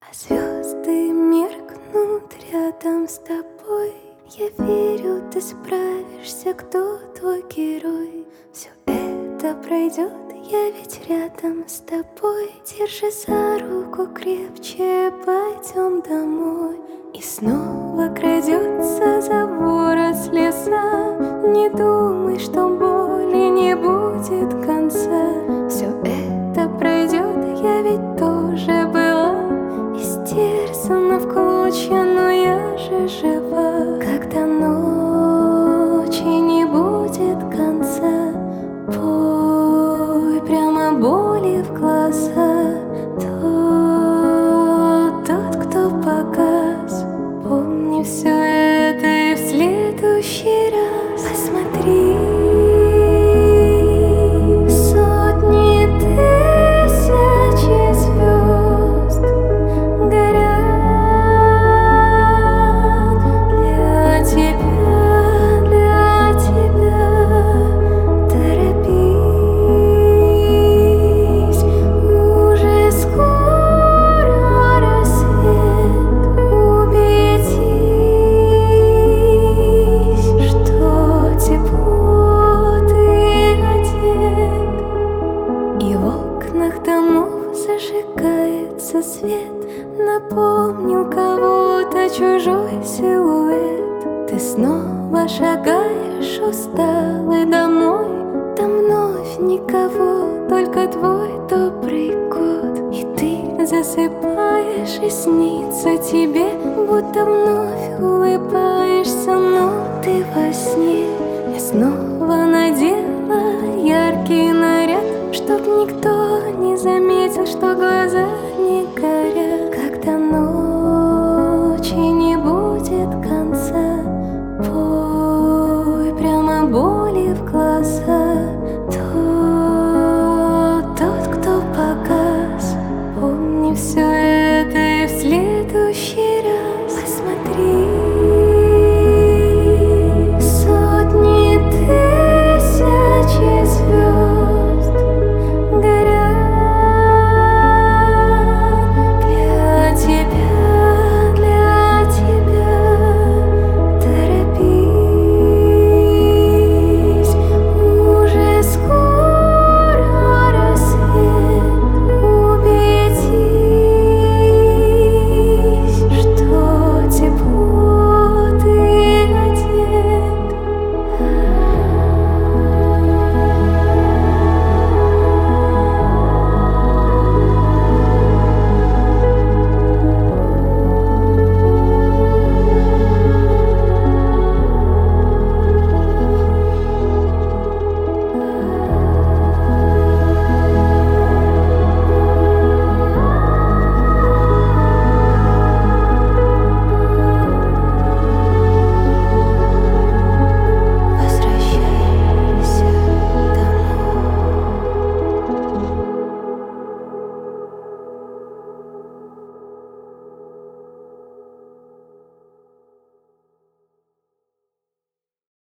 А звезды меркнут рядом с тобой. Я верю, ты справишься, кто твой герой. Все это пройдет, я ведь рядом с тобой. Держи за руку крепче, пойдем домой. И снова крадется за ворот слеза. Не думай, что боли не будет конца. Все это пройдет, я ведь тоже была истерзана в клочья, но я же жива. Когда ночи не будет конца, пой прямо боли в глаза. Тот, кто погас, помни все это и в следующий раз посмотри. Сотни тысячи звезд горят для тебя, для тебя. Торопись, уже скоро рассвет. Убедись, что тепло ты одет. И в окнах домов зажигается свет. Напомнил кого-то чужой силуэт. Ты снова шагаешь усталый домой. Там вновь никого, только твой добрый кот. И ты засыпаешь, и снится тебе, будто вновь улыбаешься, но ты во сне. Я снова надела яркий наряд, чтоб никто не заметил, что глаза не горят. Когда ночи не будет конца, пой прямо боли в глаза. Тот, кто погас, помни все это и в следующий